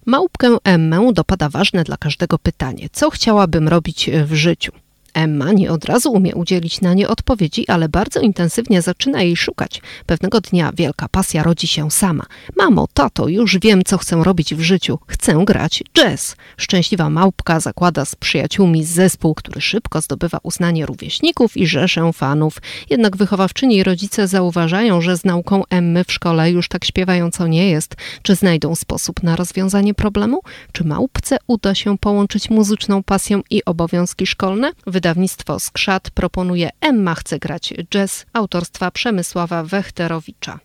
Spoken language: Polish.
Małpkę Emmę dopada ważne dla każdego pytanie: co chciałabym robić w życiu? Emma nie od razu umie udzielić na nie odpowiedzi, ale bardzo intensywnie zaczyna jej szukać. Pewnego dnia wielka pasja rodzi się sama. Mamo, tato, już wiem, co chcę robić w życiu. Chcę grać jazz. Szczęśliwa małpka zakłada z przyjaciółmi zespół, który szybko zdobywa uznanie rówieśników i rzeszę fanów. Jednak wychowawczyni i rodzice zauważają, że z nauką Emmy w szkole już tak śpiewająco nie jest. Czy znajdą sposób na rozwiązanie problemu? Czy małpce uda się połączyć muzyczną pasję i obowiązki szkolne? Wydawnictwo Skrzat proponuje Emma chce grać jazz autorstwa Przemysława Wechterowicza.